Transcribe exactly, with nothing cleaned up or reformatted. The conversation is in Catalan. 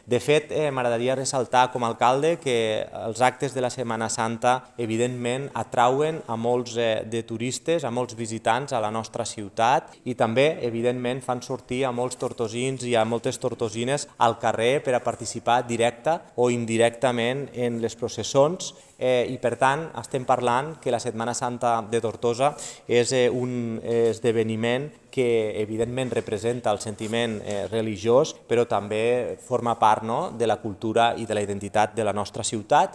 De fet, eh, m'agradaria ressaltar com a alcalde que els actes de la Setmana Santa evidentment atrauen a molts eh, de turistes, a molts visitants a la nostra ciutat i també evidentment fan sortir a molts tortosins i a moltes tortosines al carrer per a participar directa o indirectament en les processons eh, i per tant estem parlant que la Setmana Santa de Tortosa és eh, un esdeveniment que evidentment representa el sentiment eh, religiós, però també forma part, no?, de la cultura i de la identitat de la nostra ciutat.